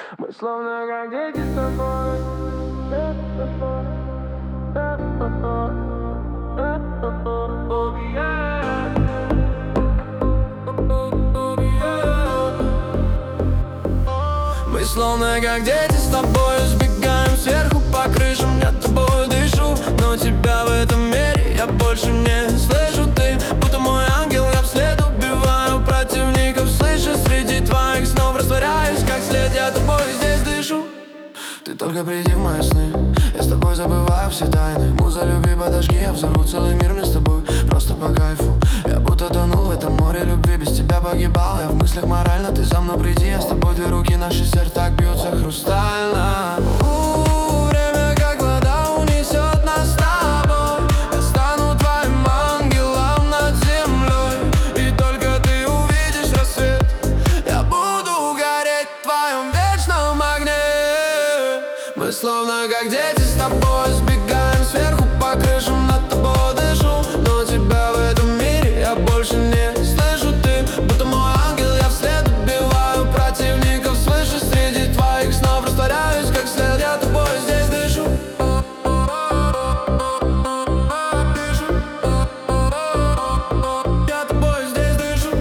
Мы словно как дети с тобой. Oh, yeah. Мы словно как дети с тобой, сбегаем сверху по крышам. Я тобой дышу, но тебя в этом мире я больше не слышу. Ты будто мой ангел, я вслед убиваю противников. Слышу, среди твоих снов растворяюсь, как след. Я тобой здесь дышу. Ты только приди в мои сны, я с тобой забываю все тайны. Муза, люби, подожги, я взорву целый мир мне с тобой. Просто по кайфу, я будто тонул в этом море любви. Без тебя погибал я в мыслях морально. Ты за мной приди, я с тобой, две руки, наши сердца так бьются хрустально. Время как вода унесет нас с тобой. Я стану твоим ангелом над землей, и только ты увидишь рассвет. Я буду гореть в твоем вечном огне. Мы словно как дети с тобой, сбегаем сверху по крышам. Над тобой дышу, но тебя в этом мире я больше не слышу. Ты будто мой ангел, я вслед убиваю противников. Слышу, среди твоих снов растворяюсь, как след. Я тобой здесь дышу. Я тобой здесь дышу.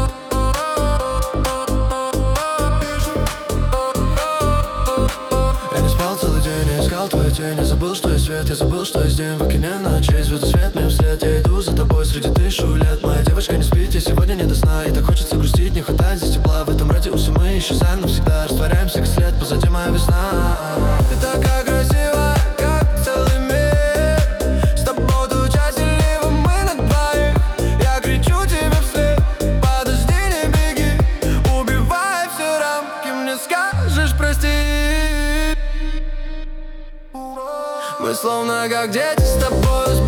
Я не спал целый день, я искал твою тень. Я забыл, что есть свет, я забыл, что есть день. В окне ночей звезды свет мне вслед. Я иду за тобой среди тысячу лет. Моя девочка, не спите, сегодня не до сна. И так хочется грустить, не хватает здесь тепла. В этом радиусе мы исчезаем навсегда. Растворяемся, как след, позади моя весна. Ты такая красивая, как целый мир. С тобой тут счастливы мы на двоих. Я кричу тебе вслед, подожди, не беги. Убивай все рамки, мне скажешь прости. Мы словно как дети с тобой.